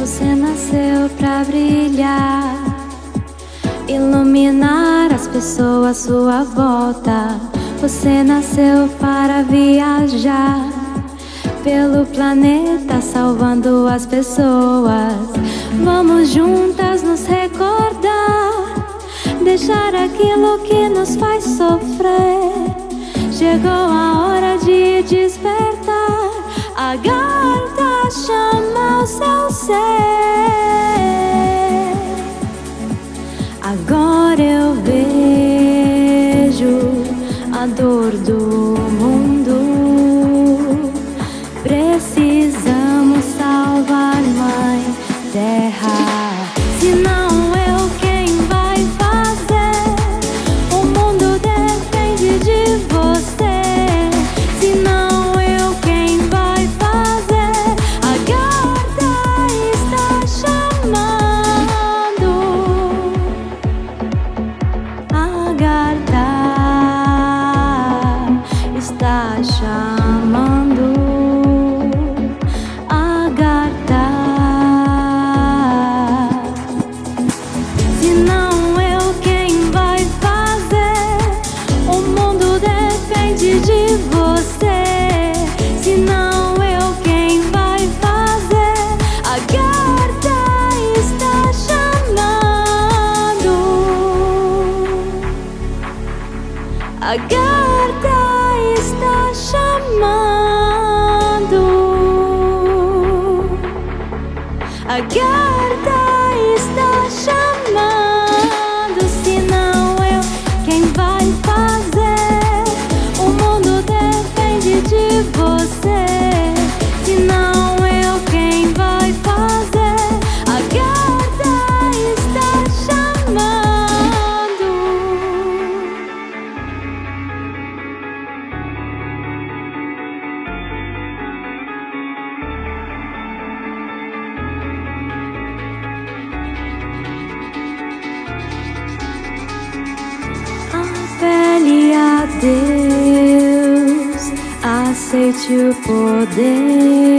Você nasceu pra brilhar, iluminar as pessoas à sua volta. Você nasceu para viajar pelo planeta, salvando as pessoas. Vamos juntas nos recordar, deixar aquilo que nos faz sofrer. Chegou a hora de despertar, a garota chama o seu ser. Agora eu vejo a dor do mundo. Precisamos salvar Mãe Terra. Senão eu, quem vai fazer? O mundo depende de você. Senão eu, quem vai fazer? A garota está chamando. A garota está chamando. A garota. Senão eu, quem vai fazer? O mundo depende de você. Senão eu, quem vai fazer? A garota está chamando. A garota está chamando. A garota está chamando. Senão eu, quem vai fazer? O mundo depende de você. Senão eu, quem vai fazer? A garota está chamando. Apele a Deus, aceite o poder.